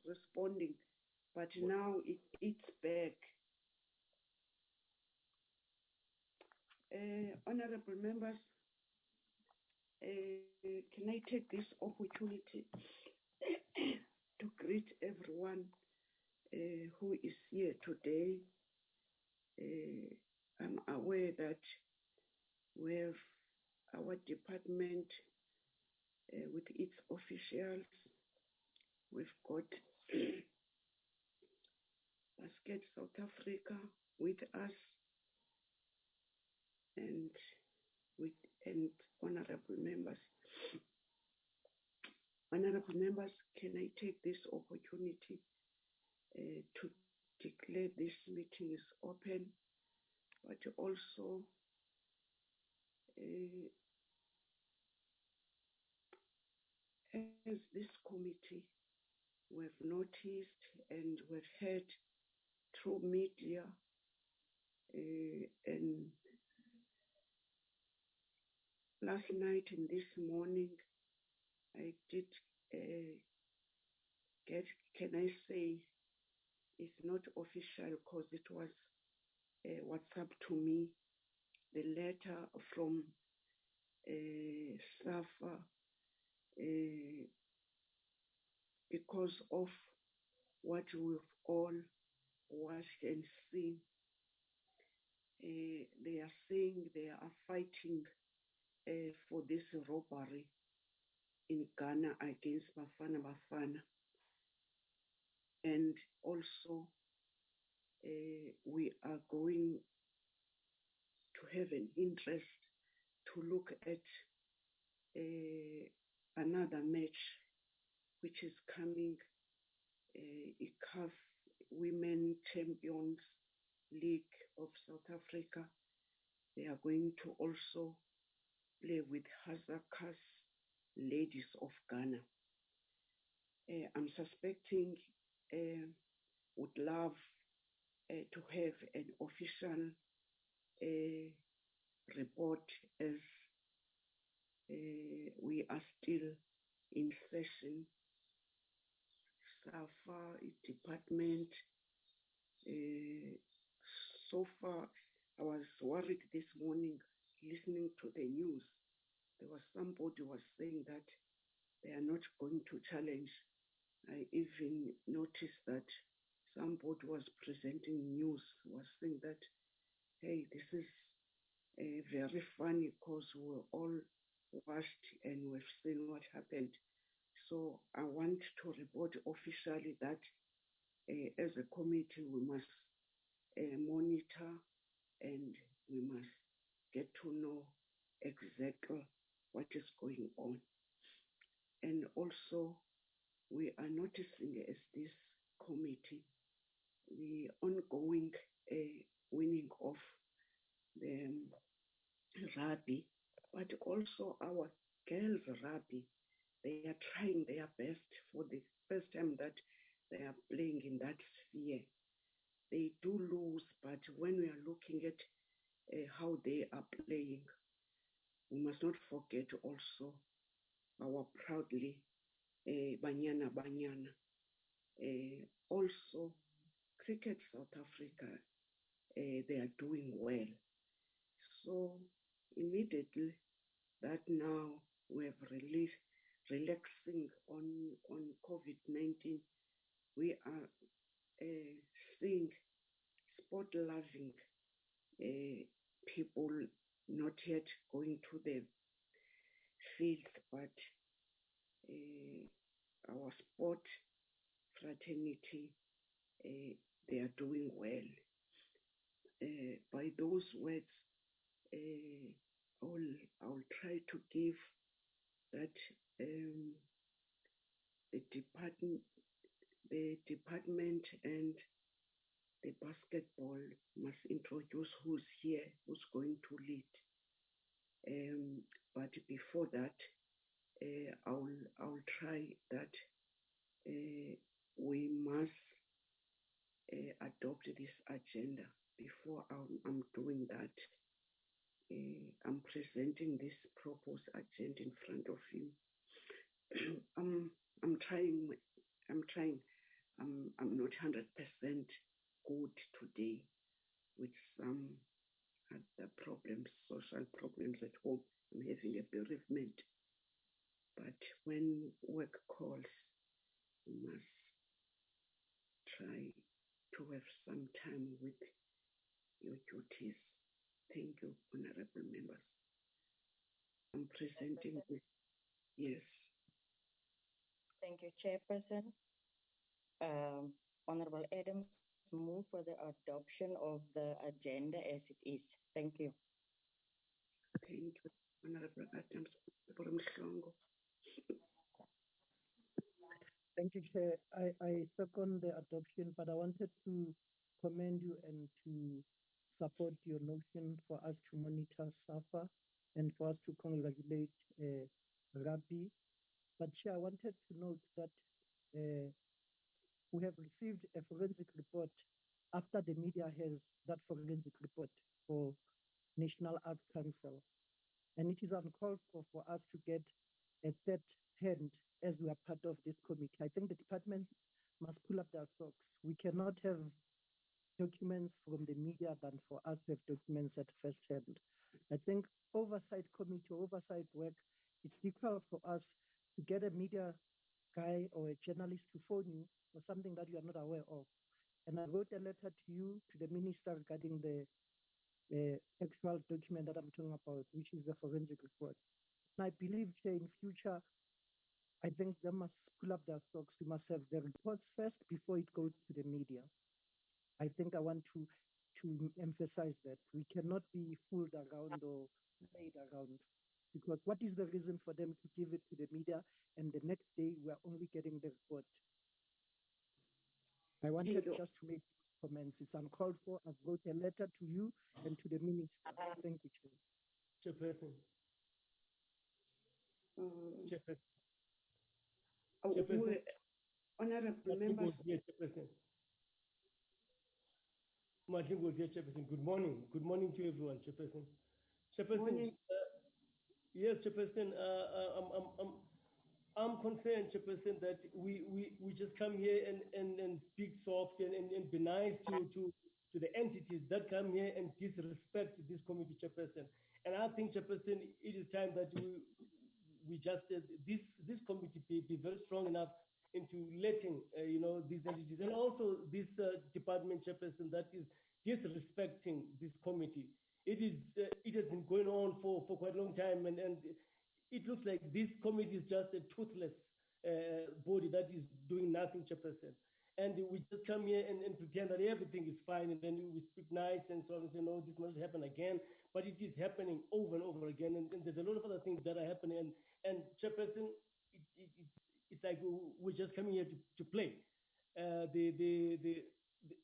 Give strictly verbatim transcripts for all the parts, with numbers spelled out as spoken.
responding, but now it, it's back. Uh, honorable members, uh, can I take this opportunity to greet everyone uh, who is here today? Uh, I'm aware that we have our department uh, with its officials. We've got Basket South Africa with us, and with and honorable members. Honorable members, can I take this opportunity uh, to declare this meeting is open, but also uh, as this committee, we've noticed and we've heard through media uh, and last night and this morning, I did uh, get, can I say, it's not official because it was uh, WhatsApp to me, the letter from uh, SAFA uh, because of what we've all watched and seen. Uh, they are saying they are fighting uh, for this robbery in Ghana against Bafana Bafana. And also, uh, we are going to have an interest to look at uh, another match which is coming, uh, I C A F Women Champions League of South Africa. They are going to also play with Hazakas Ladies of Ghana. Uh, I'm suspecting, uh, would love uh, to have an official uh, report as uh, we are still in session. SAFA department. Uh, so far, I was worried this morning listening to the news. There was somebody was saying that they are not going to challenge. I even noticed that somebody was presenting news, was saying that, hey, this is uh, very funny because we all watched and we've seen what happened. So I want to report officially that uh, as a committee, we must uh, monitor and we must get to know exactly what is going on. And also, we are noticing as this committee the ongoing uh, winning of the um, rugby, but also our girls rugby. They are trying their best for the first time that they are playing in that sphere. They do lose, but when we are looking at uh, how they are playing, we must not forget also our proudly uh, Banyana Banyana. Uh, also, Cricket South Africa, uh, they are doing well. So immediately that now we have released, relaxing on, on COVID nineteen, we are uh, seeing sport-loving uh, people not yet going to the field, but uh, our sport fraternity, uh, they are doing well. Uh, by those words, uh, I'll, I'll try to give that um, the department, the department and the basketball must introduce who's here, who's going to lead. Um, but before that, uh, I'll I'll try that uh, we must uh, adopt this agenda. Before I'm, I'm doing that, uh, I'm presenting this proposed agenda in front of you. I'm I'm trying. I'm trying. I'm, I'm not one hundred percent good today with some other problems, social problems at home. I'm having a bereavement. But when work calls, you must try to have some time with your duties. Thank you, honorable members. I'm presenting this. Yes. Thank you, Chairperson. Um, Honorable Adams, move for the adoption of the agenda as it is. Thank you. Thank you, Honorable Adams. Honorable Mhlongo. Thank you, Chair. I, I second the adoption, but I wanted to commend you and to support your notion for us to monitor SAFA and for us to congratulate uh, Rabbi. But Chair, I wanted to note that uh, we have received a forensic report after the media has that forensic report for National Arts Council. And it is uncalled for for us to get a third hand as we are part of this committee. I think the department must pull up their socks. We cannot have documents from the media than for us to have documents at first hand. I think oversight committee, oversight work, it's difficult for us to get a media guy or a journalist to phone you for something that you are not aware of. And I wrote a letter to you, to the minister, regarding the the actual document that I'm talking about, which is the forensic report. And I believe, Chair, in future, I think they must pull up their stocks. We must have the reports first before it goes to the media. I think I want to to emphasize that we cannot be fooled around or played around, because what is the reason for them to give it to the media and the next day we are only getting the report? I wanted just to make comments. It's uncalled for. I've wrote a letter to you and to the minister. Thank you, Chair. Chairperson. Um, Chairperson. oh, Chairperson. we- honorable members. Yes, Chairperson. Martin was here, Chairperson. Good morning. Good morning to everyone, Chairperson. Chairperson. Morning. Uh, yes, Chairperson. Uh, uh, I'm, I'm, I'm, I'm concerned, Chairperson, that we, we, we just come here and, and, and speak soft and, and, and be nice to, to, to the entities that come here and disrespect this committee, Chairperson. And I think, Chairperson, it is time that we we just uh, this this committee be, be very strong enough into letting uh, you know these entities and also this uh, department chairperson that is disrespecting this committee. It is uh, it has been going on for, for quite a long time, and, and it looks like this committee is just a toothless uh, body that is doing nothing, chairperson. And we just come here and, and pretend that everything is fine, and then we speak nice and so on and say, no, this must happen again. But it is happening over and over again, and, and there's a lot of other things that are happening. And, and chairperson, it, it, it, it's like we're just coming here to, to play. Uh, the, the, the, the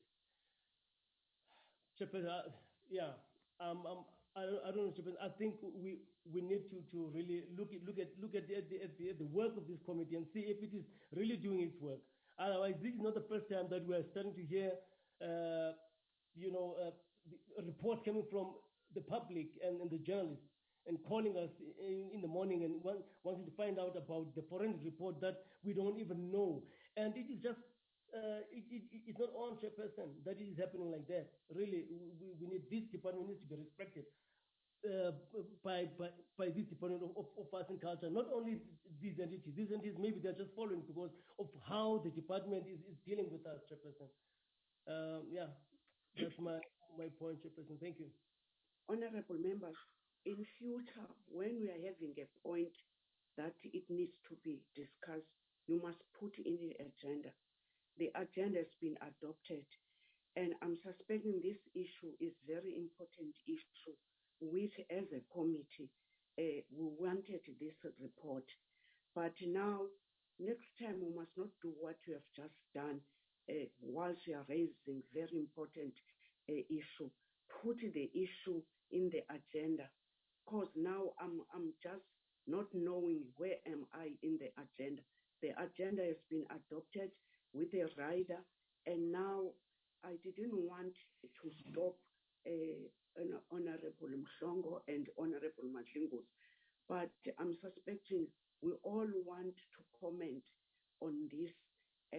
chairperson, uh, yeah, um, um, I, don't, I don't know, chairperson. I think we we need to, to really look at look at look at the, at the, at the, at the work of this committee and see if it is really doing its work. Otherwise, this is not the first time that we are starting to hear, uh, you know, uh, reports coming from the public and, and the journalists and calling us in, in the morning and want, wanting to find out about the forensic report that we don't even know. And it is just, uh, it, it, it's not on chairperson that it is happening like that. Really, we, we need this department needs to be respected. Uh, by, by by this department of, of, of arts and culture, not only these entities, these entities maybe they're just following because of how the department is, is dealing with us, Chairperson. Um, yeah, that's my my point, Chairperson. Thank you. Honorable members, in future, when we are having a point that it needs to be discussed, you must put in the agenda. The agenda has been adopted, and I'm suspecting this issue is very important issue, which as a committee, uh, we wanted this report. But now, next time we must not do what you have just done uh, whilst you are raising very important uh, issue. Put the issue in the agenda, because now I'm I'm just not knowing where am I in the agenda. The agenda has been adopted with a rider, and now I didn't want to stop uh, an Honorable Mhlongo and Honorable Madlingus, but I'm suspecting we all want to comment on this, and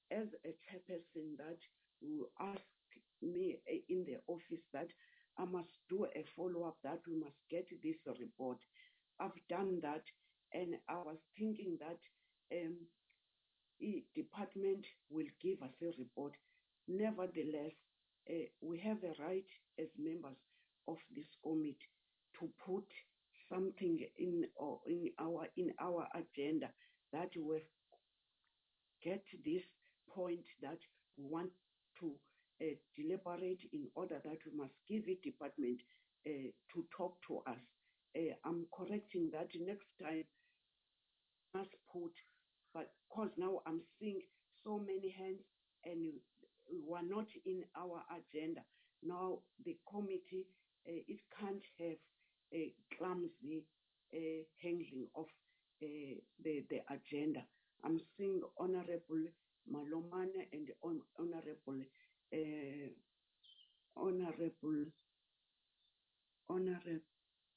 as a chairperson that will ask me in the office that I must do a follow-up, that we must get this report. I've done that, and I was thinking that um, the department will give us a report. Nevertheless, uh, we have a right as members of this committee to put something in, or in our in our agenda that we get this point that we want to uh, deliberate in order that we must give the department uh, to talk to us. Uh, I'm correcting that next time must put, but because now I'm seeing so many hands and we were not in our agenda. Now the committee, uh, it can't have a clumsy uh, handling of uh, the, the agenda. I'm seeing Honorable Malomane and on, Honorable uh, Honorable Honorable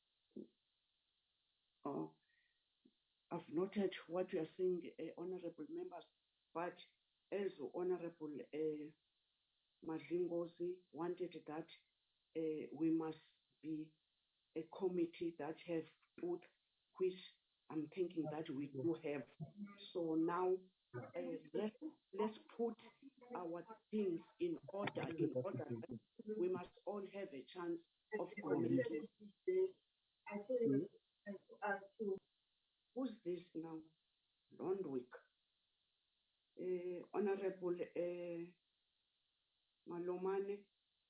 oh, I've noted what you are saying, uh, honorable members, but as Honorable uh, Madlingozi wanted that uh, we must be a committee that have both, which I'm thinking that we do have. So now uh, let's let's put our things in order. In order, we must all have a chance of commenting. Who's this now? Londwick. Uh, Honorable uh, Malomane.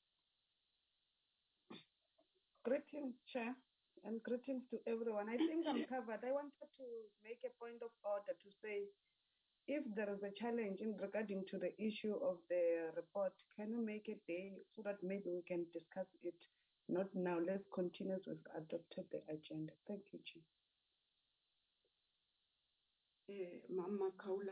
Greetings, Chair, and greetings to everyone. I think I'm covered. I wanted to make a point of order to say, if there is a challenge in regarding to the issue of the report, can you make a day so that maybe we can discuss it? Not now. Let's continue with adopted the agenda. Thank you, Chief. Uh, Mama Kaula.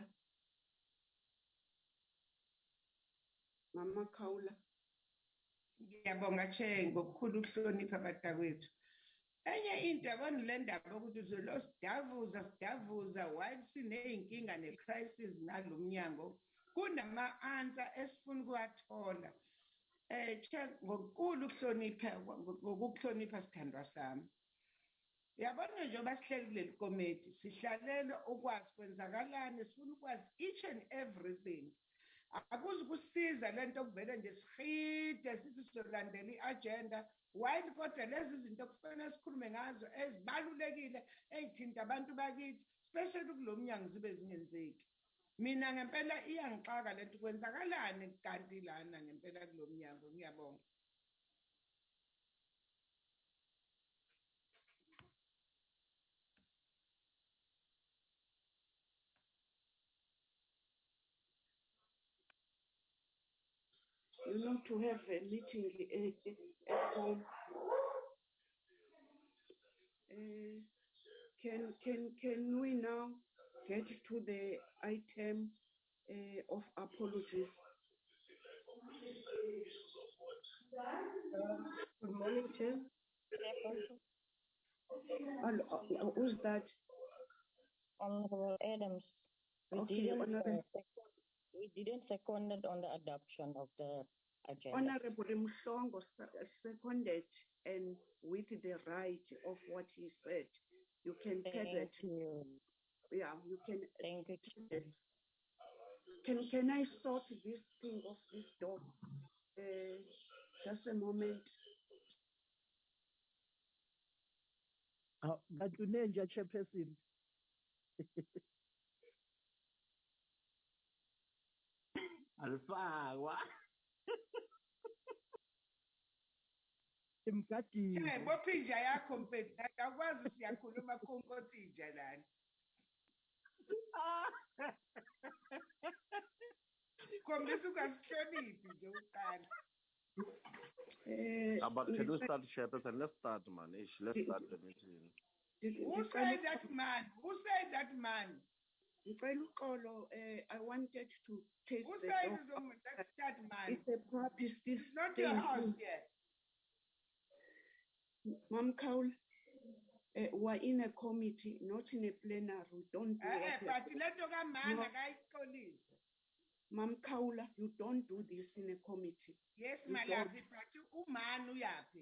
Mama Kaula. Ngiyabonga Che ngokukhulu ukuhlonipha abatakwethu. Enye into yabona le ndaba ukuthi uzolo sidavuza sidavuza while sineyinkinga necrisis nalomnyango kunama answer esifuna ukuwathola. Eh Che ngokukhulu ukuhlonipha ngokuhlonipha sithandwa sami. Yabona njengoba sihleli kuleli committee sihlalela ukwazi kwenzakalani, sifuna ukwazi each and everything. Akuze kusiza lento okuvele nje sihide sithi sizolandela iagenda while kodwa lezi zinto kufanele sikhulume ngazo ezibalulekile ezithinta abantu bakithi especially kulomnyango zibe zingenzeki. Mina ngempela iyangixaka lento kwenzakalani kanti lana ngempela kulomnyango. Ngiyabonga. You know, to have a meeting uh, at home. Uh, can can can we now get to the item uh, of apologies? Uh, good morning, Chair. Uh, who's that? Honorable Adams. We Okay, didn't, Honorable. uh, we didn't second it on the adoption of the agenda. Honorable Mhlongo seconded, and with the right of what he said, you can Thank tell that. you. Yeah, you can. Thank you. Can can I sort this thing off this door? Uh, just a moment. Uh, Gatunenja Chairperson. Alifakwa. Imkati. Eh bophinja yakho mfethu akwazi siyakhuluma konkothija lana. Khombisa ukasihloniphi nje uqala. Uh, But can you start, Chairperson? Let's start, man. Ish, let's start the meeting. Who said that man? Who said that man? Uh, I wanted to take Who the said dog. that, that man? It's a puppy. This It's not your house yet. Ma'am Kaul, uh, we're in a committee, not in a plenary. We don't do Eh, what but let go man, I call this. Mam Kaula, you don't do this in a committee. Yes, You my don't. love, but umanu yapi.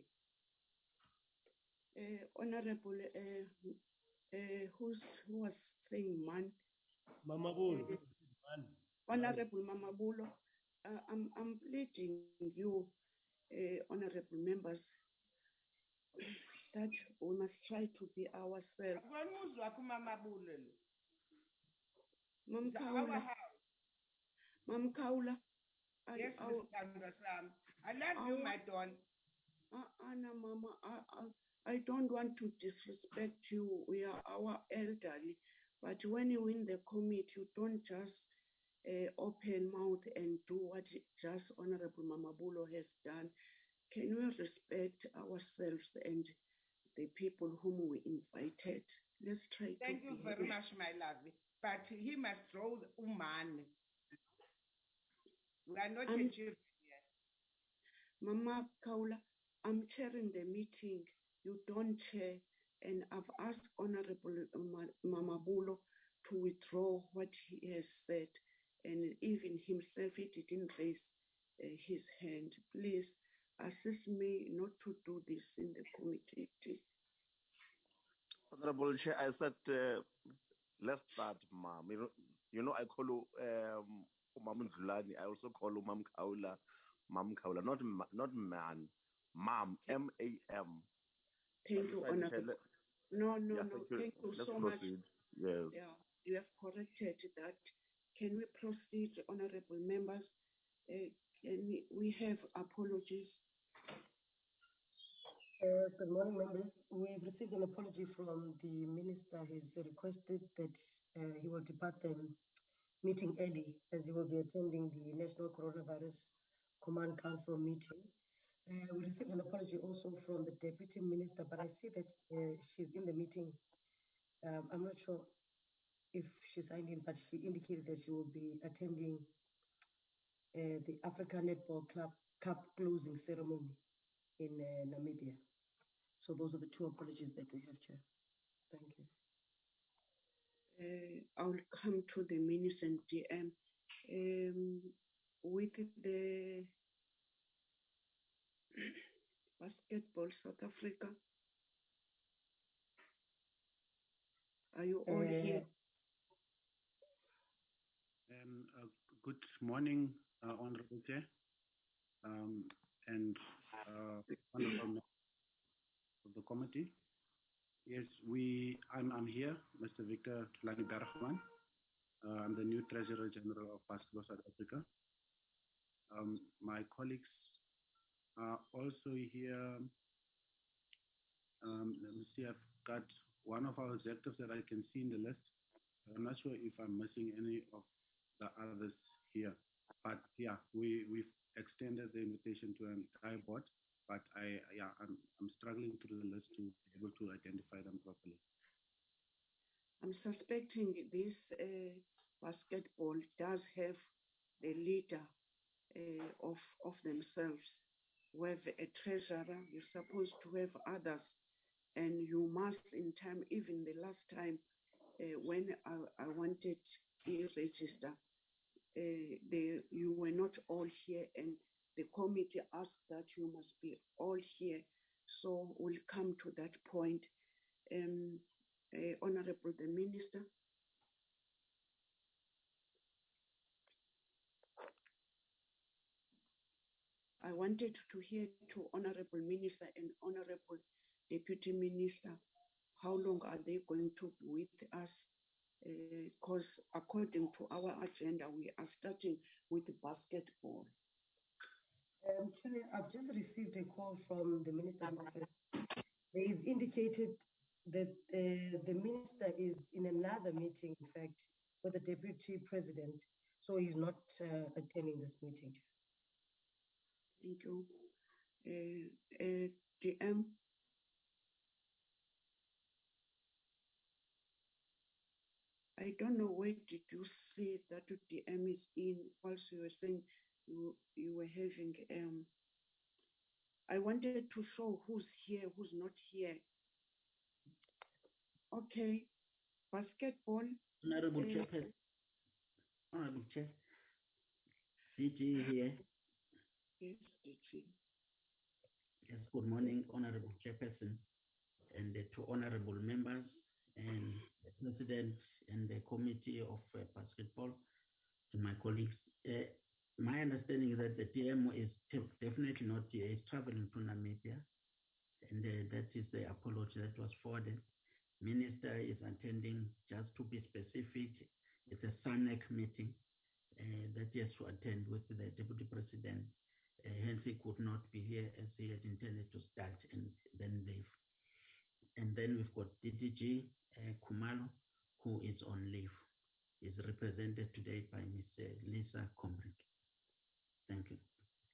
Uh, Honorable, uh, uh, who's, who was saying man? Mama Bull. Uh, Honorable Mama Bulo, uh, I'm, I'm pleading you, uh, honorable members, that we must try to be ourselves. Mama Bull. Mam Kaula, Mam Kaula, I, yes, I, I love you, my daughter. Uh, Anna, Mama, I, I, I don't want to disrespect you. We are our elderly. But when you in the committee, you don't just uh, open mouth and do what just Honorable Mama Bulo has done. Can we respect ourselves and the people whom we invited? Let's try Thank to you very much, my love. But he must throw the woman. We are not I'm, a children yet. Mama Kaula, I'm chairing the meeting. You don't chair. And I've asked Honorable Mama Bulo to withdraw what he has said. And even himself, he didn't raise uh, his hand. Please assist me not to do this in the committee. Honorable Chair, I said, uh, let's start, ma'am. You know, you know, I call you um, Umam Zulani. I also call you Mam Kaula, Mam Kaula, not ma- not man, Mam, M A M. Thank you, Honorable. No, no, yeah, no. Thank you, thank you let's so proceed. much. Yes. Yeah, you have corrected that. Can we proceed, honorable members? Uh, can we, we have apologies? Uh, good morning, members. We've received an apology from the minister. He's requested that uh, he will depart the meeting early as he will be attending the National Coronavirus Command Council meeting. Uh, we received an apology also from the Deputy Minister, but I see that uh, she's in the meeting. Um, I'm not sure if she signed in, but she indicated that she will be attending uh, the Africa Netball Club Cup closing ceremony in uh, Namibia. So those are the two apologies that we have, Chair. Thank you. Uh, I'll come to the minister and D M. Um, with the basketball South Africa, are you all Uh, here? Um, uh, good morning, uh, Honorable Chair, um, and uh, honorable members of the committee. Yes, we. I'm. I'm here, Mister Victor Tulani Bergman. Uh, I'm the new Treasurer General of Basketball South Africa. Um, my colleagues are also here. Um, let me see. I've got one of our executives that I can see in the list. I'm not sure if I'm missing any of the others here. But yeah, we, we've extended the invitation to an entire board, but I, yeah, I'm, I'm struggling through the list to be able to identify them properly. I'm suspecting this uh, basketball does have a leader uh, of, of themselves. We have a treasurer, you're supposed to have others, and you must in time, even the last time uh, when I, I wanted e-register, Uh, they, you were not all here, and the committee asked that you must be all here. So we'll come to that point. Um, uh, Honorable the Minister. I wanted to hear to Honorable Minister and Honorable Deputy Minister, how long are they going to be with us? Because uh, according to our agenda, we are starting with basketball. Um, Chair, I've just received a call from the Minister's office. They've indicated that uh, the Minister is in another meeting, in fact, with the Deputy President, so he's not uh, attending this meeting. Thank you. Uh, uh, D M. I don't know where did you see that D M is in whilst you were saying you, you were having, um, I wanted to show who's here, who's not here. Okay, basketball. Honorable uh, Chairperson, Honorable Chair, D G here. Yes, D G. Yes, good morning, Honorable Chairperson, and the two honorable members, and the President and the Committee of uh, Basketball, and my colleagues. Uh, my understanding is that the D M is definitely not here, is traveling to Namibia, and uh, that is the apology that was forwarded. Minister is attending, just to be specific, it's a S A N E C meeting uh, that he has to attend with the Deputy President. Uh, hence, he could not be here as he had intended to start and then leave. And then we've got D D G uh, Khumalo, who is on leave. Is represented today by Miz Lisa Comrick. Thank you.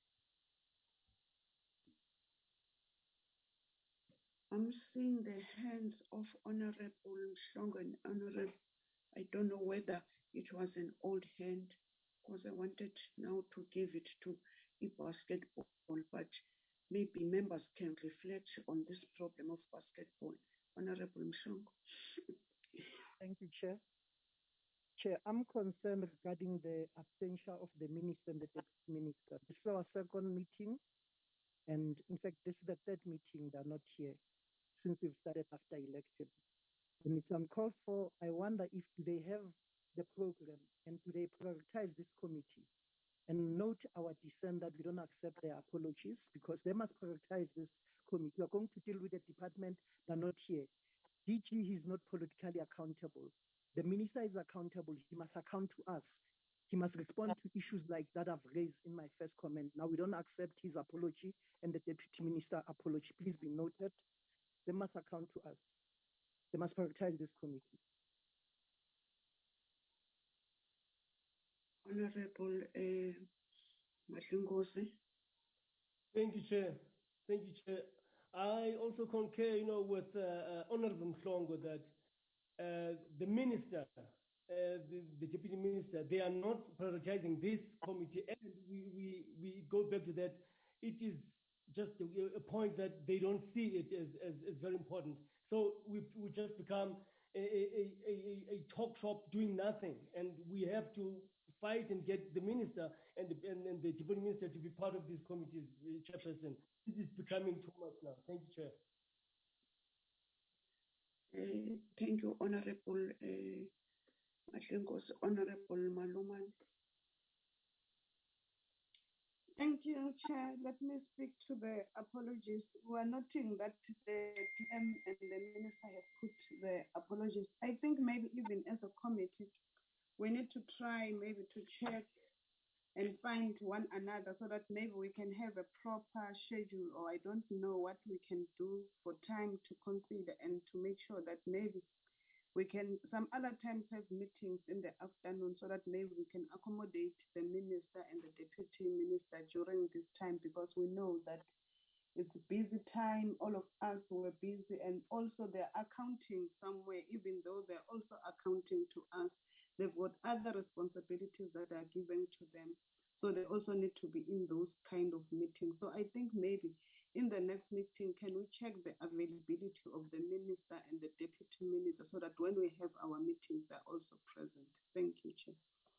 I'm seeing the hands of Honorable Mhlongo and Honorable. I don't know whether it was an old hand, because I wanted now to give it to the basketball, but maybe members can reflect on this problem of basketball. Honorable Mhlongo. Thank you, Chair. Chair, I'm concerned regarding the absentia of the minister and the deputy minister. This is our second meeting, and in fact, this is the third meeting. They're not here since we've started after election. And it's uncalled for. I wonder if they have the program and do they prioritize this committee? And note our dissent that we don't accept their apologies because they must prioritize this committee. We are going to deal with the department. They're not here. D G is not politically accountable. The minister is accountable. He must account to us. He must respond to issues like that I've raised in my first comment. Now, we don't accept his apology and the deputy minister apology. Please be noted. They must account to us. They must prioritize this committee. Honorable uh, Madlingozi. Thank you, Chair. Thank you, Chair. I also concur, you know, with uh, uh, Honorable Mhlongo that uh, the minister, uh, the, the deputy minister, they are not prioritizing this committee, and we, we, we go back to that. It is just a, a point that they don't see it as, as, as very important. So we we just become a, a, a, a talk shop doing nothing, and we have to fight and get the minister and the, and, and the deputy minister to be part of this committee's uh, chairperson. This is becoming too much now. Thank you, Chair. Uh, thank you, Honorable uh, Madlingozi. Honorable Maluman. Thank you, Chair. Let me speak to the apologies. We are noting that the D M and the minister have put the apologies. I think maybe even as a committee, we need to try maybe to check and find one another so that maybe we can have a proper schedule, or I don't know what we can do for time to consider and to make sure that maybe we can some other times have meetings in the afternoon so that maybe we can accommodate the minister and the deputy minister during this time, because we know that it's a busy time. All of us were busy, and also they're accounting somewhere, even though they're also accounting to us. They've got other responsibilities that are given to them. So they also need to be in those kind of meetings. So I think maybe in the next meeting, can we check the availability of the minister and the deputy minister so that when we have our meetings, they're also present? Thank you, Chair.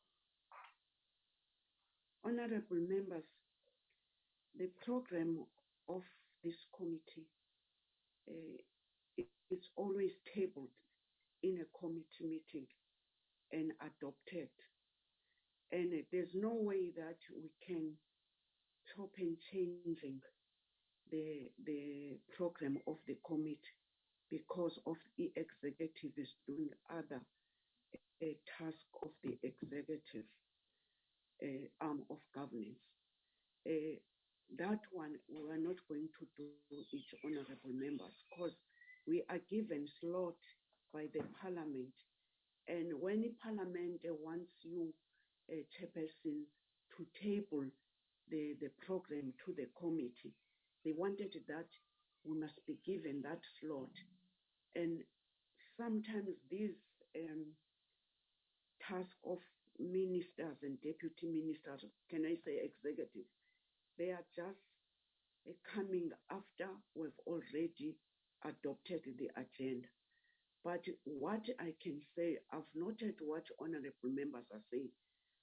Honorable members, the program of this committee uh, is always tabled in a committee meeting and adopted. And uh, there's no way that we can chop and changing the, the program of the committee because of the executive is doing other uh, task of the executive uh, arm of governance. Uh, that one we are not going to do it, honorable members, because we are given slot by the parliament. And when the parliament uh, wants you, uh, chairperson, to table the, the program to the committee, they wanted that we must be given that slot. And sometimes these um, tasks of ministers and deputy ministers, can I say executive, they are just uh, coming after we've already adopted the agenda. But what I can say, I've noted what honorable members are saying.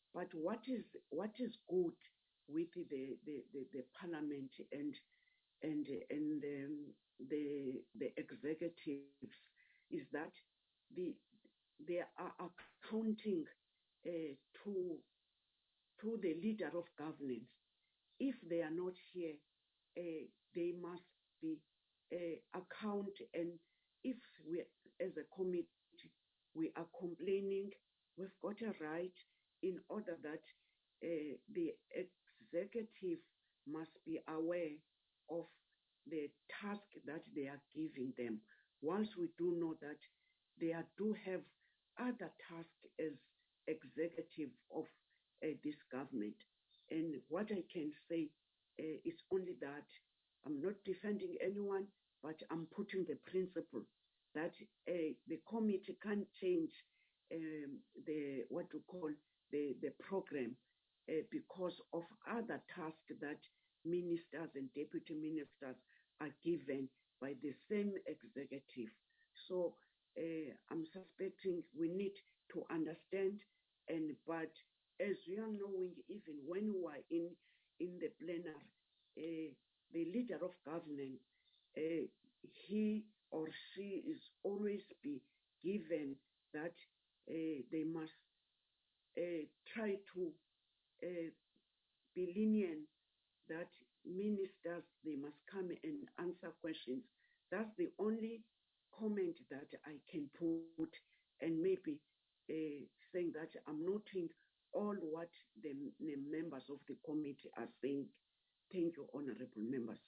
But what is what is good with the the, the, the parliament and and and um, the the executives is that the they are accounting uh, to to the leader of governance. If they are not here, uh, they must be uh, account. And if we, as a committee, we are complaining, we've got a right in order that uh, the executive must be aware of the task that they are giving them. Once we do know that they are, do have other tasks as executive of uh, this government. And what I can say uh, is only that I'm not defending anyone, but I'm putting the principle that uh, the committee can't change um, the what we call the, the program uh, because of other tasks that ministers and deputy ministers are given by the same executive. So uh, I'm suspecting we need to understand, and but as we are knowing, even when we are in in the plenary, uh, the leader of government, uh, he or she is always be given that uh, they must uh, try to uh, be lenient, that ministers, they must come and answer questions. That's the only comment that I can put, and maybe uh, saying that I'm noting all what the, the members of the committee are saying. Thank you, honorable members.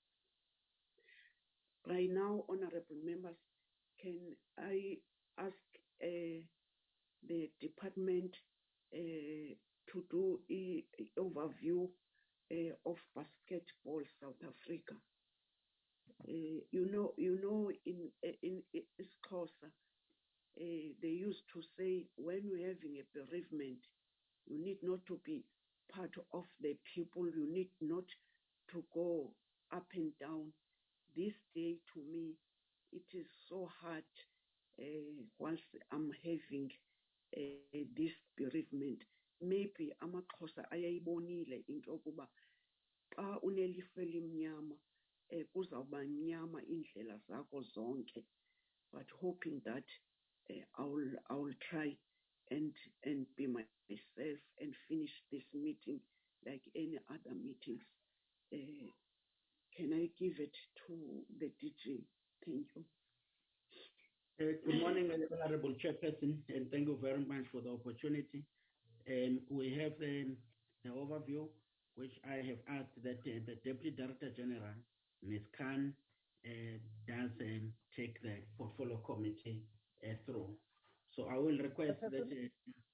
Right now, honorable members, can I ask uh, the department uh, to do an overview uh, of basketball South Africa? Uh, you know, you know, in in, in Xhosa, uh, they used to say, when we're having a bereavement, you need not to be part of the people. You need not to go up and down. This day, to me, it is so hard uh, once I'm having uh, this bereavement. Maybe amaXhosa ayayibonile into yokuba xa unelifu elimnyama eh, kuzawuba mnyama indlela zakho zonke, but hoping that uh, I'll I'll try and and be myself and finish this meeting like any other meetings. Uh, can I give it to the D G? Thank you. Uh, good morning, Honorable Chairperson, and thank you very much for the opportunity. Um, we have um, the overview, which I have asked that uh, the Deputy Director General, Miz Khan, uh, does um, take the portfolio committee uh, through. So I will request that. Uh,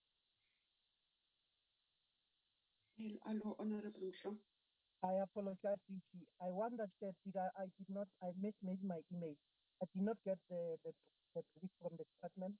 Hello, Honorable Mshom. I apologize, D G. I wondered that did I, I did not, I missed maybe my email. I did not get the, the, the brief from the department.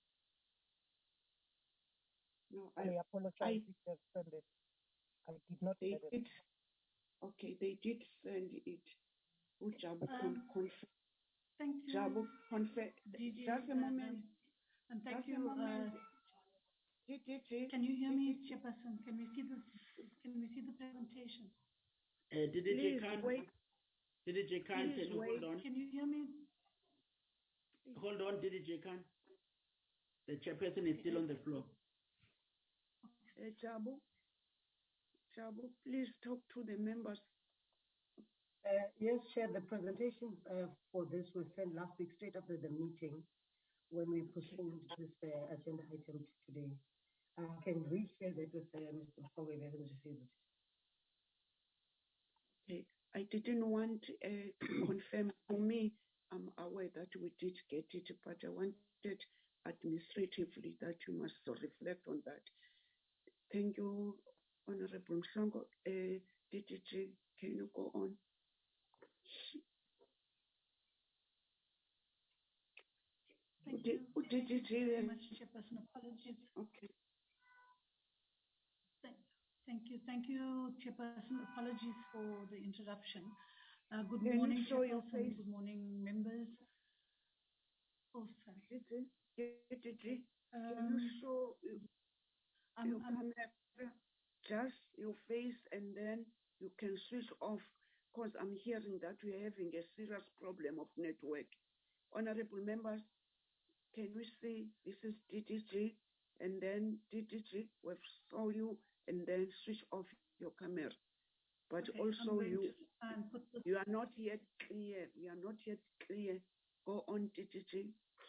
No, I, I apologize I, if they've sent it. I did not they get did, it. okay, they did send it. Ujabu Um, confirm. Thank you. Jabu confirm. Just a moment. Um, and thank Just you. a moment. Uh, G G G. can you hear me, Chairperson? Can we see this? Can we see the presentation? uh, D D J Khan, wait. D D J Khan, can you wait. hold on? Can you hear me? Hold on, D D J Khan. The chairperson is still on the floor. Uh, Jabu, Jabu, please talk to the members. Uh, yes, Chair, the presentation uh, for this was sent last week straight after the meeting when we postponed this uh, agenda item to today. I uh, can reshare that with uh, Mister Mfongwe if he hasn't received it. Okay, I didn't want uh, to confirm. For me, I'm aware that we did get it, but I wanted administratively that you must reflect on that. Thank you, Honorable Mhlongo. Uh, D D G, can you go on? Thank D- you. D D G, Thank you very much, Chairperson. Apologies. Okay. Thank, thank you. Thank you, Chairperson. Apologies for the interruption. Uh, good Can morning, you show your Chairperson. face? Good morning, members. Oh, sorry. D D G, D D G, Um, can you show Um, your um, camera, just your face, and then you can switch off, because I'm hearing that we're having a serious problem of network. Honorable members, can we see this is D D G, and then D D G will show you, and then switch off your camera. But okay, I'm also going you, to try and put this. you are not yet clear. We are not yet clear. Go on, D D G.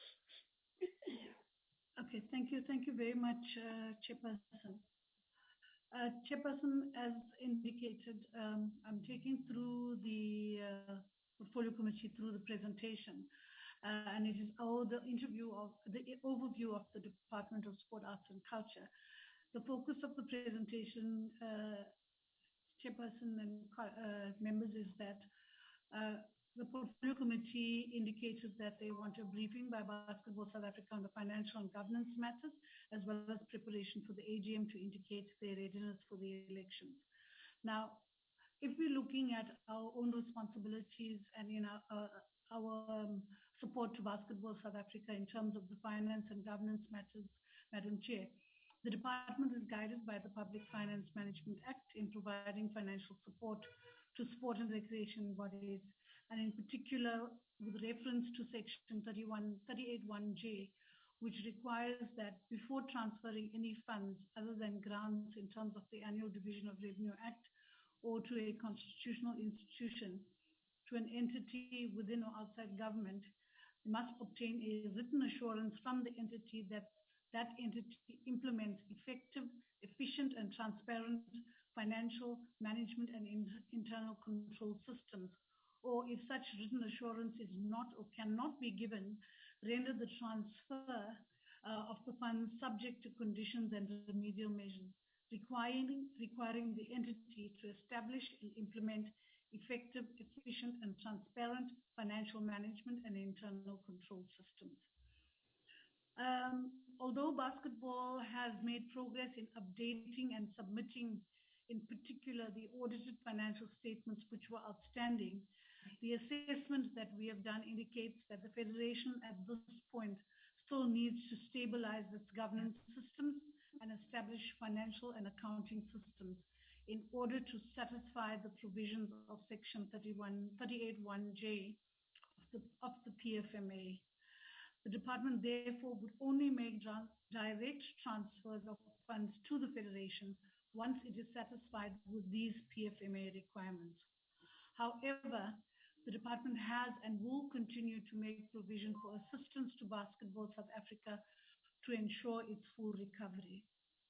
Okay, thank you. Thank you very much, uh, Chairperson. Uh, Chairperson, as indicated, um, I'm taking through the uh, Portfolio Committee through the presentation, uh, and it is all the interview of the overview of the Department of Sport, Arts and Culture. The focus of the presentation, uh, Chairperson and uh, members, is that uh, the Portfolio Committee indicated that they want a briefing by Basketball South Africa on the financial and governance matters, as well as preparation for the A G M to indicate their readiness for the elections. Now, if we're looking at our own responsibilities and you know, uh, our um, support to Basketball South Africa in terms of the finance and governance matters, Madam Chair, the department is guided by the Public Finance Management Act in providing financial support to sport and recreation bodies, and in particular with reference to section thirty-one, thirty-eight one J, which requires that before transferring any funds other than grants in terms of the Annual Division of Revenue Act or to a constitutional institution, to an entity within or outside government, must obtain a written assurance from the entity that that entity implements effective, efficient, and transparent financial management and in, internal control systems, or if such written assurance is not or cannot be given, render the transfer uh, of the funds subject to conditions and remedial measures, requiring, requiring the entity to establish and implement effective, efficient, and transparent financial management and internal control systems. Um, although basketball has made progress in updating and submitting, in particular, the audited financial statements which were outstanding, the assessment that we have done indicates that the Federation at this point still needs to stabilize its governance systems and establish financial and accounting systems in order to satisfy the provisions of section thirty-one, thirty-eight one J of the, of the P F M A. The department therefore would only make direct transfers of funds to the Federation once it is satisfied with these P F M A requirements. However, the department has and will continue to make provision for assistance to Basketball South Africa to ensure its full recovery.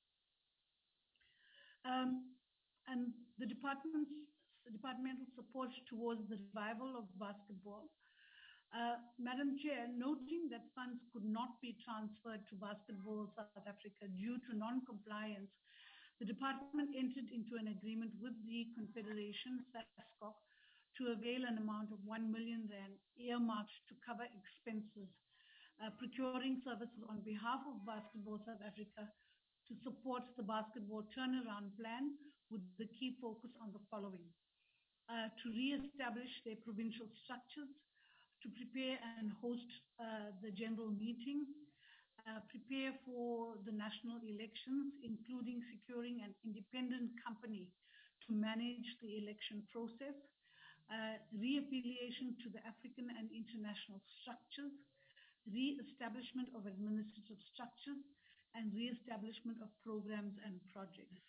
Um, and the department's the departmental support towards the revival of basketball. Uh, Madam Chair, noting that funds could not be transferred to Basketball South Africa due to non-compliance, the department entered into an agreement with the Confederation, SASCOC, to avail an amount of one million rand earmarked to cover expenses, uh, procuring services on behalf of Basketball South Africa to support the basketball turnaround plan, with the key focus on the following: uh, to re-establish their provincial structures, to prepare and host uh, the general meeting, uh, prepare for the national elections, including securing an independent company to manage the election process, uh, re-affiliation to the African and international structures, re-establishment of administrative structures, and re-establishment of programs and projects.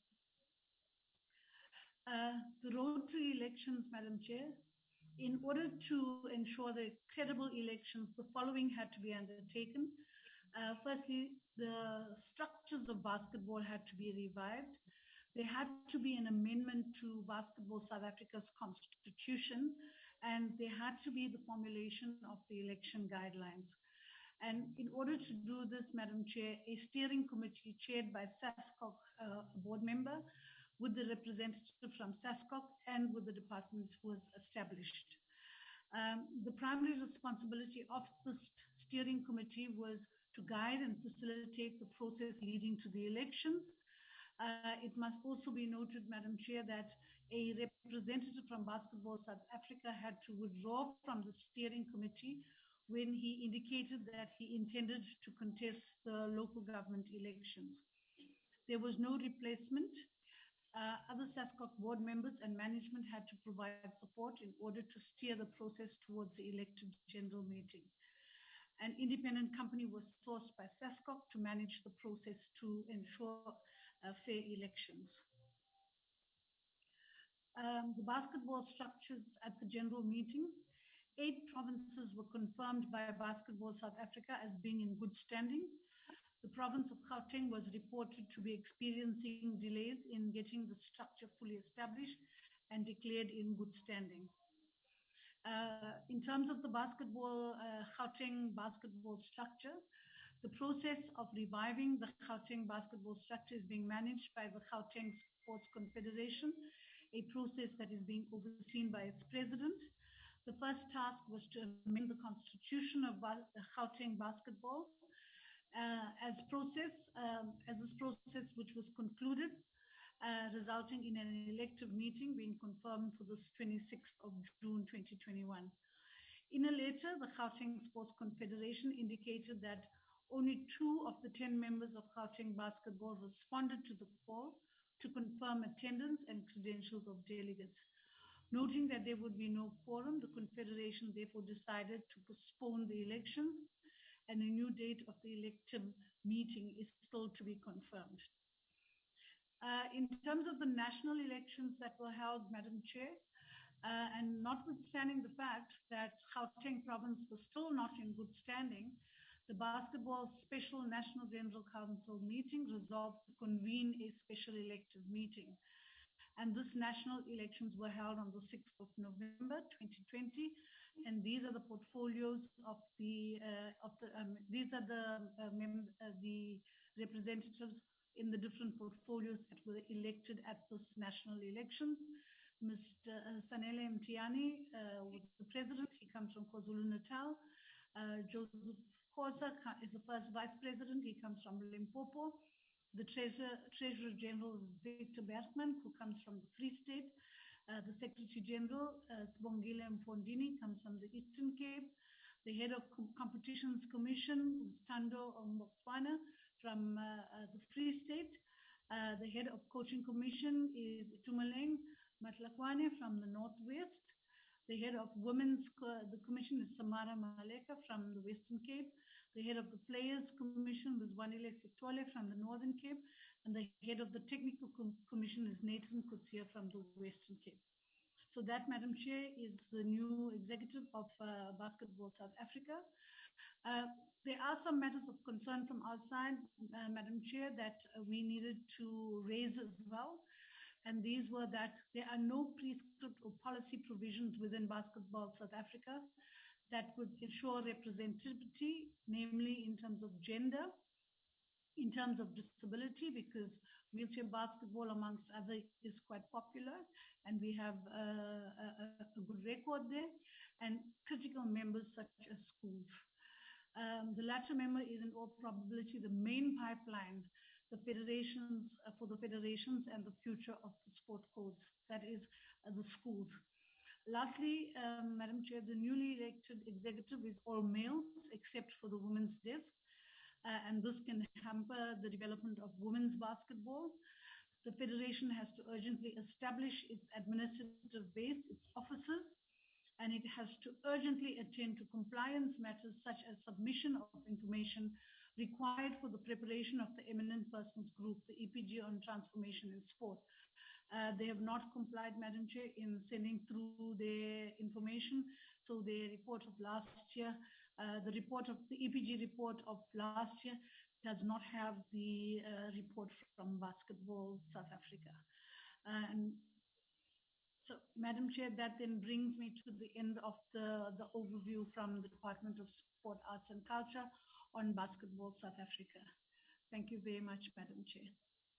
Uh, the road to elections, Madam Chair. In order to ensure the credible elections, the following had to be undertaken. Uh, firstly, the structures of basketball had to be revived. There had to be an amendment to Basketball South Africa's constitution, and there had to be the formulation of the election guidelines. And in order to do this, Madam Chair, a steering committee chaired by SASCOC, uh, a board member, with the representative from SASCOC and with the department was established. Um, the primary responsibility of this steering committee was to guide and facilitate the process leading to the elections. Uh, it must also be noted, Madam Chair, that a representative from Basketball South Africa had to withdraw from the steering committee when he indicated that he intended to contest the local government elections. There was no replacement. Uh, other SASCOC board members and management had to provide support in order to steer the process towards the elected general meeting. An independent company was sourced by SASCOC to manage the process to ensure uh, fair elections. Um, the basketball structures at the general meeting. Eight provinces were confirmed by Basketball South Africa as being in good standing. The province of Gauteng was reported to be experiencing delays in getting the structure fully established and declared in good standing. Uh, in terms of the basketball, uh, Gauteng basketball structure, the process of reviving the Gauteng basketball structure is being managed by the Gauteng Sports Confederation, a process that is being overseen by its president. The first task was to amend the constitution of Gauteng basketball. Uh, as process, um, as this process which was concluded, uh, resulting in an elective meeting being confirmed for the twenty-sixth of June twenty twenty-one. In a letter, the Gauteng Sports Confederation indicated that only two of the ten members of Gauteng basketball responded to the call to confirm attendance and credentials of delegates. Noting that there would be no quorum, the Confederation therefore decided to postpone the elections, and a new date of the elective meeting is still to be confirmed. Uh, in terms of the national elections that were held, Madam Chair, uh, and notwithstanding the fact that Gauteng province was still not in good standing, the Basketball Special National General Council meeting resolved to convene a special elective meeting. And this national elections were held on the sixth of November twenty twenty. And these are the portfolios of the uh, of the um, these are the uh, mem uh, the representatives in the different portfolios that were elected at this national elections. Mister Sanele Mtiani uh, was the president. He comes from KwaZulu-Natal. Uh, Joseph Khosa is the first vice president. He comes from Limpopo. The treasurer, treasurer general is Victor Bergman, who comes from the Free State. Uh, the Secretary General, uh, Sibongile Mfondini, comes from the Eastern Cape. The Head of Com Competitions Commission is Tando Motswana from uh, uh, the Free State. Uh, the Head of Coaching Commission is Tumaleng Matlakwane from the Northwest. The Head of Women's Co the Commission is Samara Maleka from the Western Cape. The Head of the Players Commission is Wanile Fitole from the Northern Cape. And the Head of the Technical Com Commission is Nathan Kutsia from the Western Cape. So that, Madam Chair, is the new executive of uh, Basketball South Africa. Uh, there are some matters of concern from our side, uh, Madam Chair, that uh, we needed to raise as well. And these were that there are no prescript or policy provisions within Basketball South Africa that would ensure representativity, namely in terms of gender, in terms of disability, because wheelchair basketball, amongst others, is quite popular, and we have uh, a, a good record there, and critical members such as schools. Um, the latter member is in all probability the main pipeline the federations, uh, for the federations and the future of the sport codes, that is uh, the schools. Lastly, um, Madam Chair, the newly elected executive is all males except for the women's desk. Uh, and this can hamper the development of women's basketball. The Federation has to urgently establish its administrative base, its offices, and it has to urgently attend to compliance matters such as submission of information required for the preparation of the Eminent Persons Group, the E P G on transformation in sport. Uh, they have not complied, Madam Chair, in sending through their information. So the report of last year, uh, the report of the E P G report of last year does not have the uh, report from Basketball South Africa. Uh, and so, Madam Chair, that then brings me to the end of the, the overview from the Department of Sport, Arts and Culture on Basketball South Africa. Thank you very much, Madam Chair.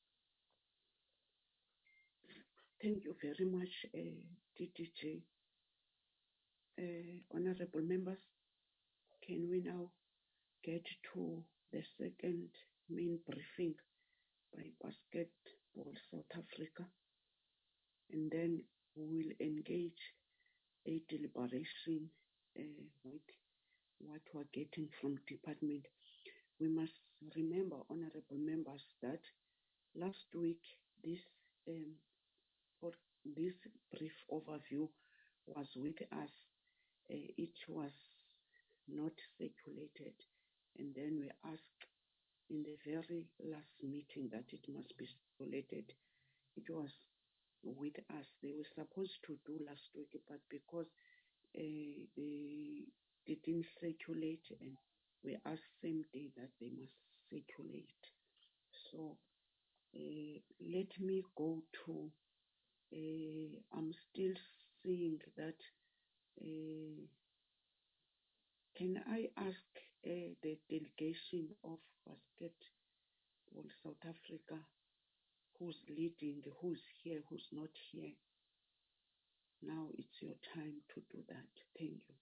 Thank you very much, uh, D D J. Uh, honorable members, can we now get to the second main briefing by Basketball South Africa? And then we will engage a deliberation uh, with what we're getting from department. We must remember, honorable members, that last week, this um, for this brief overview was with us. Uh, it was not circulated, and then we asked in the very last meeting that it must be circulated. It was with us. They were supposed to do last week, but because uh, they didn't circulate, and we asked same day that they must circulate. So uh, let me go to, uh, I'm still seeing that, uh, can I ask uh, the delegation of Basketball South Africa, who's leading, who's here, who's not here? Now it's your time to do that. Thank you.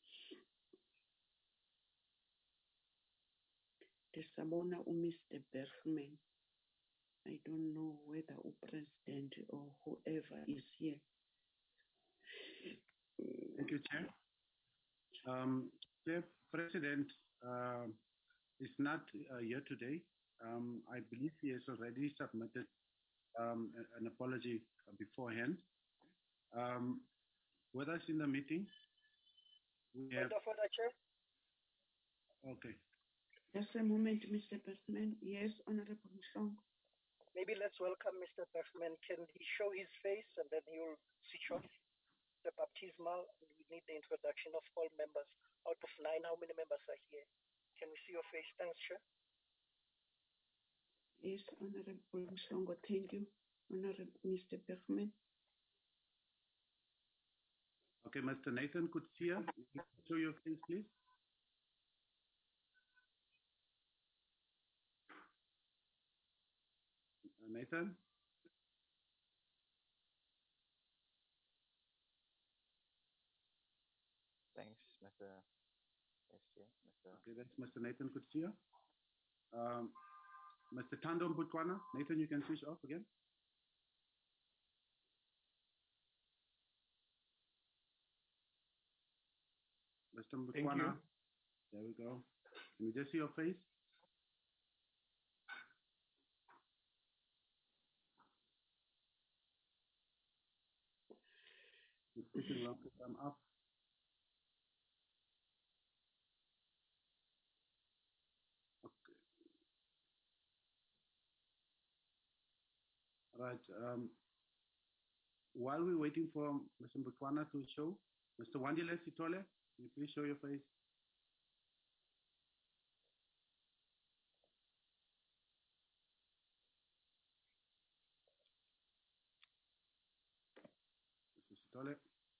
Desabona Mister Bergman. I don't know whether a president or whoever is here. Thank you, Chair. Um, the President uh, is not uh, here today. Um, I believe he has already submitted um, an apology beforehand. Um, with us in the meeting, we have... For the Chair. Okay. Just a moment, Mister Bergman. Yes, Honorable Song. Maybe let's welcome Mister Bergman. Can he show his face and then he will switch off the baptismal? We need the introduction of all members. Out of nine, how many members are here? Can we see your face? Thanks, Chair. Yes, Honorable Songo. Thank you, Honorable Mister Bergman. Okay, Mister Nathan Kutsia, show your face, please. Nathan? Thanks, Mister Mister Mister Okay, that's Mister Nathan Kutsia. Um, Mister Tando Mbutwana. Nathan, you can switch off again. Mister Mbutwana. There we go. Can we just see your face? It's taking long to come up. Okay. All right. Um, while we're waiting for Mister Mbutwana to show, Mister Wandile Sitole, can you please show your face? Mister Sitole.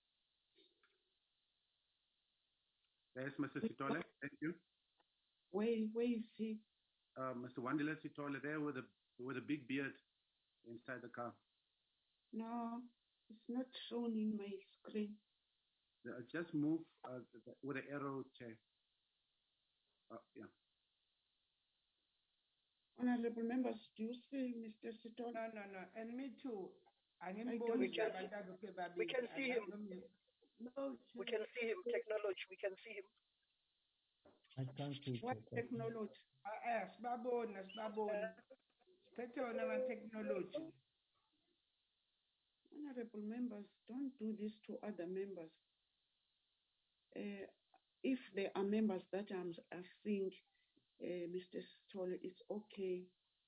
There's Mister Sitole. Thank you. Where, where is he? Uh, Mister Wandile Sitole there with a with a big beard inside the car. No, it's not shown in my screen. Uh, just move uh, with the arrow chair. Uh, yeah. Honorable members, do you see Mister Sitole? No, no, no. And me too. I We can, we can see him. No, we can see him. Technology, we can see him. I can't see what technology? Ah, sibabona, sibabona. Siphethe wona ama-technology. Honorable members, don't do this to other members. Uh, if there are members that I'm, I think uh, Mister Stoll, it's okay.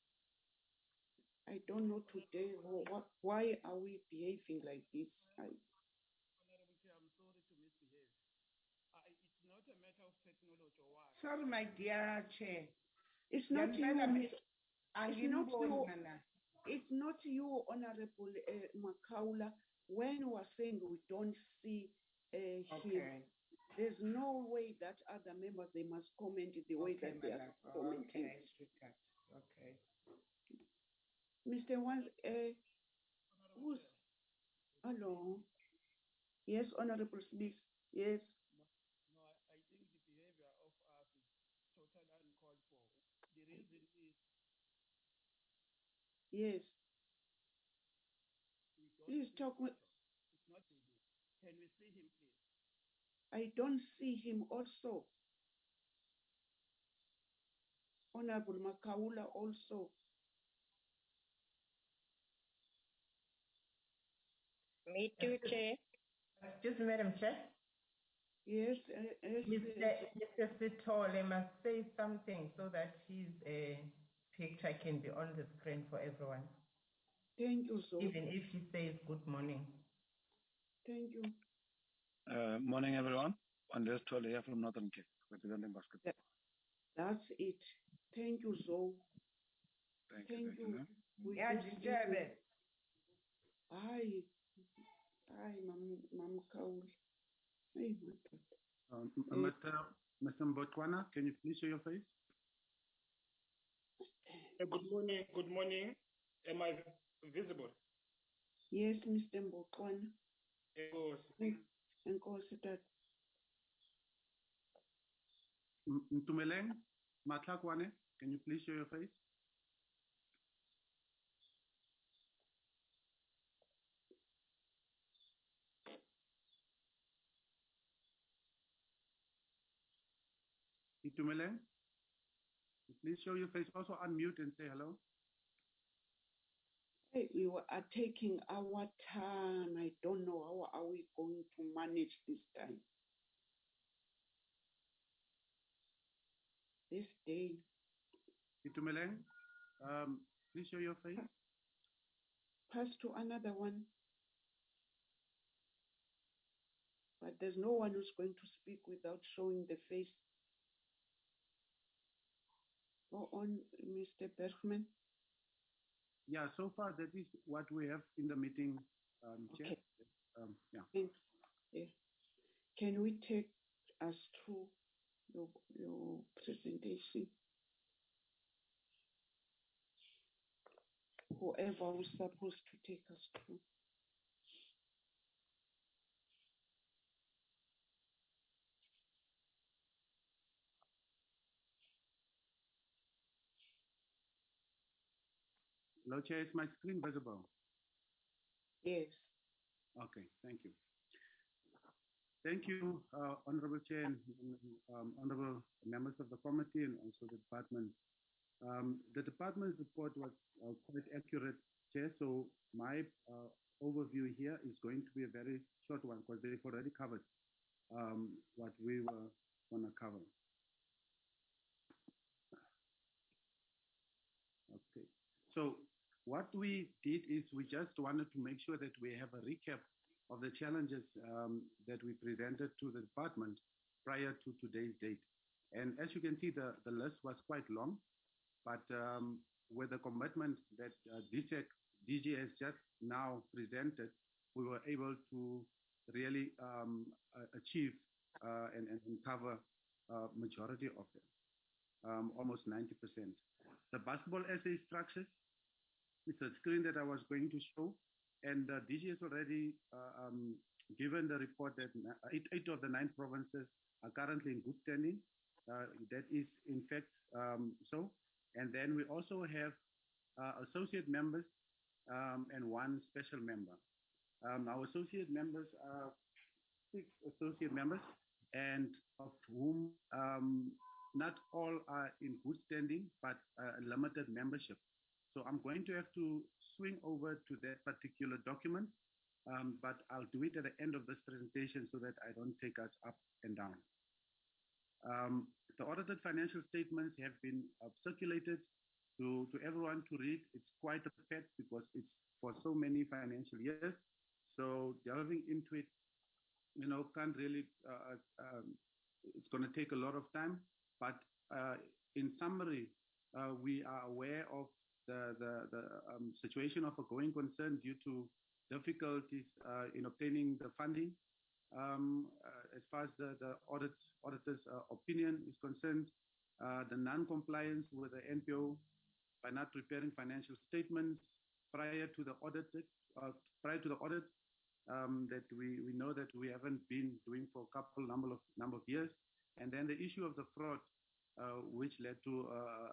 I don't know today or what, why are we behaving like this? I, Honorable Chair, I'm sorry to misbehave. Uh, it's not a matter of technology or what. Sorry, my dear Chair. It's not you. It's not you. Nana. It's not you, Honorable uh, Makaula. When we are saying we don't see uh, Okay. him, there's no way that other members, they must comment the way Okay, that they are madam. commenting. Okay, sweetheart. Okay. Mister Wan, uh, who's, hello? Yes, Honorable Smith. Yes. No, I, I think the behavior of us is totally uncalled for. The reason is Yes. we don't Please see talk with. It's not easy. Can we see him, please? I don't see him also. Honorable Makaula also. Me too, Chair. Excuse me, Madam Chair. Yes, uh, yes, Mister yes. Mister Sitole must say something so that his uh, picture can be on the screen for everyone. Thank you, so. Even if he says good morning. Thank you. Uh, morning, everyone. Andres Tole here from Northern Cape, representing basketball. That's it. Thank you, Zoe. Thank, Thank you. you. Thank We Yeah, do see deserve you. it. Aye. Aye, Mam, Mam Kaul. Hey, my God. Um, Eh, Mister Mister Mbotwana, can you please show your face? Uh, Good morning. Good morning. Am I visible? Yes, Mister Mbokwan. Enkosi. Enkosi, Dad. M- Mtumeleng Matlakwane, can you please show your face? Itumeleng, please show your face. Also unmute and say hello. Hey, we were, are taking our turn. I don't know how are we going to manage this time. This day. Itumeleng, um, please show your face. Pass to another one. But there's no one who's going to speak without showing the face. Go on, Mister Bergman. Yeah, so far that is what we have in the meeting, um, Chair. Okay. Um, yeah. Thanks. Yeah. Can we take us through your, your presentation? Whoever was supposed to take us through. Hello, Chair, is my screen visible? Yes. Okay, thank you. Thank you, uh, Honorable Chair and um, Honorable members of the committee and also the department. Um, the department's report was uh, quite accurate, Chair, so my uh, overview here is going to be a very short one because they've already covered um, what we were going to cover. Okay, so what we did is we just wanted to make sure that we have a recap of the challenges um, that we presented to the department prior to today's date. And as you can see, the, the list was quite long, but um, with the commitment that uh, D G E has just now presented, we were able to really um, uh, achieve uh, and, and cover uh, majority of them, um, almost ninety percent. The basketball essay structures, it's a screen that I was going to show, and uh, D G has already uh, um, given the report that eight, eight of the nine provinces are currently in good standing. Uh, that is in fact um, so. And then we also have uh, associate members um, and one special member. Um, our associate members are six associate members, and of whom um, not all are in good standing, but uh, limited membership. So I'm going to have to swing over to that particular document, um, but I'll do it at the end of this presentation so that I don't take us up and down. Um, the audited financial statements have been uh, circulated to, to everyone to read. It's quite a fact because it's for so many financial years. So delving into it, you know, can't really, uh, um, it's going to take a lot of time. But uh, in summary, uh, we are aware of the, the, the um, situation of a going concern due to difficulties uh, in obtaining the funding. Um, uh, as far as the, the audit, auditor's uh, opinion is concerned, uh, the non-compliance with the N P O by not preparing financial statements prior to the audit, uh, prior to the audit, um, that we, we know that we haven't been doing for a couple number of number of years, and then the issue of the fraud, uh, which led to uh,